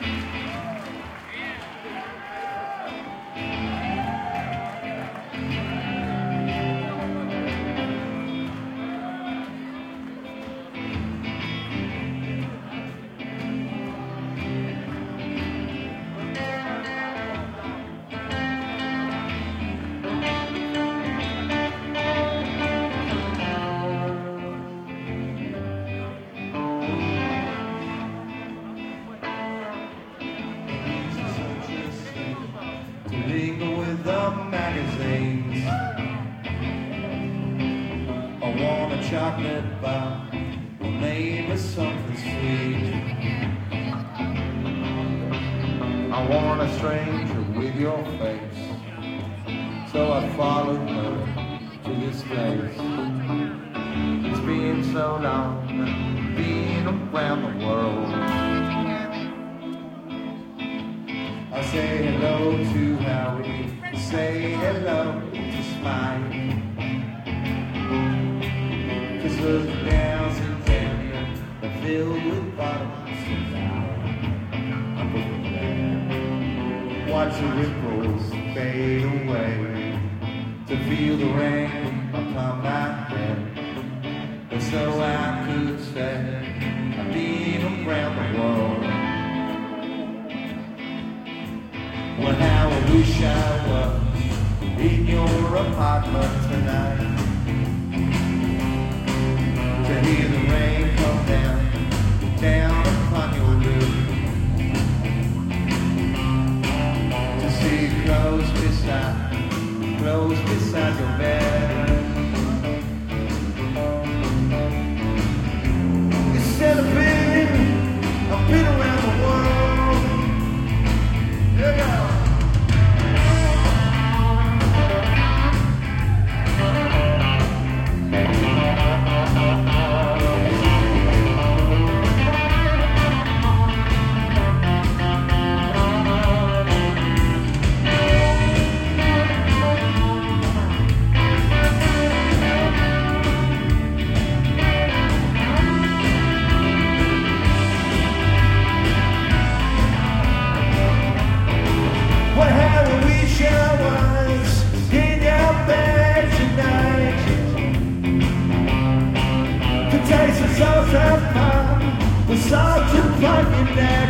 Linger with the magazines. I want a chocolate bar, or maybe something sweet. I want a stranger with your face, so I followed her to this place. It's been so long, been around the world. I say hello to Howie, say hello to Smile. 'Cause those downs in Kenya are filled with bottles of wine. I'm looking there, watch the ripples fade away, to feel the rain upon my head. And so I could say I've been around the world. Well, how I wish I was in your apartment tonight, to hear the rain come down upon your roof, to see you close beside your bed. Instead of I've been around the world. Yeah. The salt upon your neck,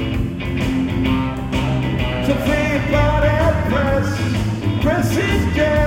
to feel body press it down.